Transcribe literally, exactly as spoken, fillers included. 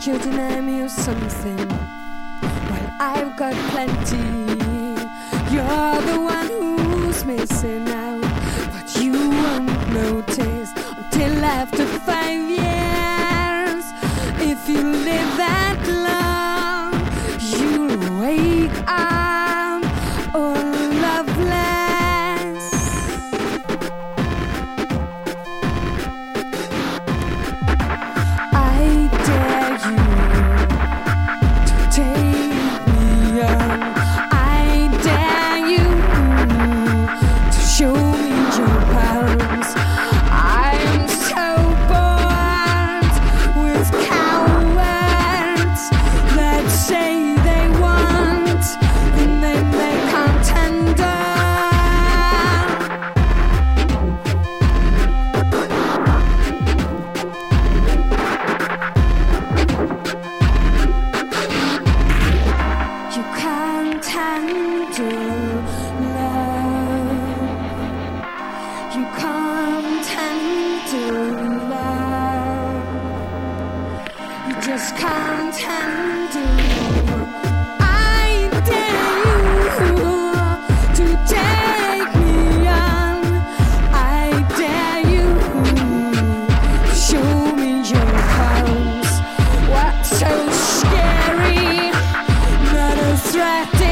you deny me of something? Well, I've got plenty. You're the one who's missing out, but you won't notice until after five years. If you live that long, you'll wake up all loveless. I dare you to take me on. I dare you to show me your palms. I'm so bored with cowards that say they want and then they can't tender. You can't handle love. You can't handle love. You just can't handle. I dare you to take me on. I dare you to show me your palms. What's so scary? Not a threat.